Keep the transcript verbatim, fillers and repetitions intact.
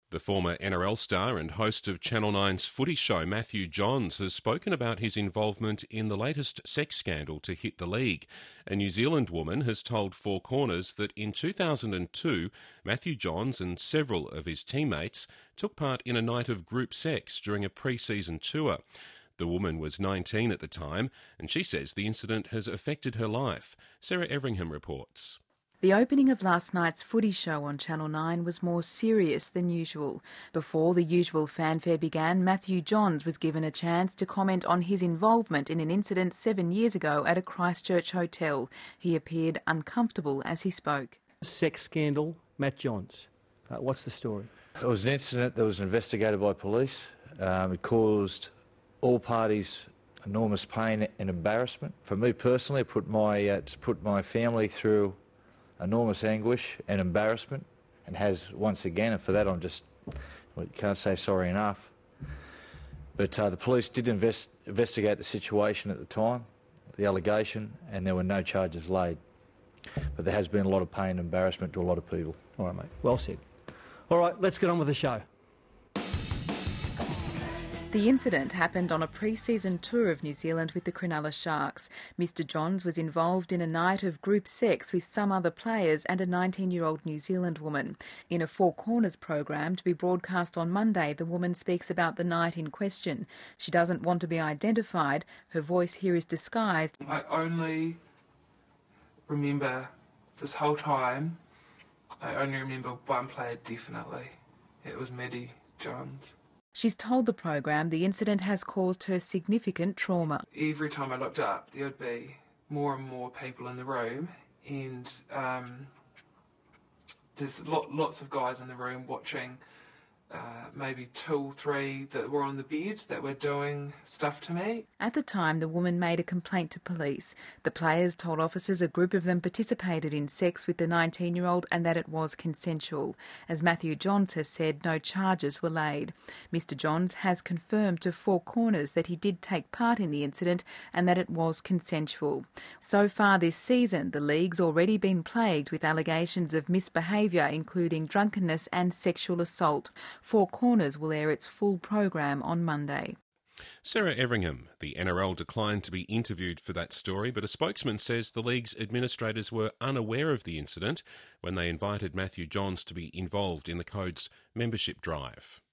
The former N R L star and host of Channel nine's Footy Show, Matthew Johns, has spoken about his involvement in the latest sex scandal to hit the league. A New Zealand woman has told Four Corners that in two thousand two, Matthew Johns and several of his teammates took part in a night of group sex during a pre-season tour. The woman was nineteen at the time, and she says the incident has affected her life. Sarah Everingham reports. The opening of last night's Footy Show on Channel nine was more serious than usual. Before the usual fanfare began, Matthew Johns was given a chance to comment on his involvement in an incident seven years ago at a Christchurch hotel. He appeared uncomfortable as he spoke. Sex scandal, Matt Johns. Uh, what's the story? It was an incident that was investigated by police. Um, it caused all parties enormous pain and embarrassment. For me personally, it put my, uh, it's put my family through enormous anguish and embarrassment, and has once again, and for that I'm just, well, can't say sorry enough. But uh, the police did invest, investigate the situation at the time, the allegation, and there were no charges laid. But there has been a lot of pain and embarrassment to a lot of people. All right, mate. Well said. All right, let's get on with the show. The incident happened on a pre-season tour of New Zealand with the Cronulla Sharks. Mister Johns was involved in a night of group sex with some other players and a nineteen-year-old New Zealand woman. In a Four Corners program to be broadcast on Monday, the woman speaks about the night in question. She doesn't want to be identified. Her voice here is disguised. I only remember this whole time, I only remember one player definitely. It was Maddie Johns. She's told the program the incident has caused her significant trauma. Every time I looked up, there would be more and more people in the room, and um, there's lot, lots of guys in the room watching, uh, maybe two or three that were on the bed that were doing stuff to me. At the time, the woman made a complaint to police. The players told officers a group of them participated in sex with the nineteen-year-old and that it was consensual. As Matthew Johns has said, no charges were laid. Mister Johns has confirmed to Four Corners that he did take part in the incident and that it was consensual. So far this season, the league's already been plagued with allegations of misbehaviour, including drunkenness and sexual assault. Four Corners will air its full program on Monday. Sarah Everingham. The N R L declined to be interviewed for that story, but a spokesman says the league's administrators were unaware of the incident when they invited Matthew Johns to be involved in the Code's membership drive.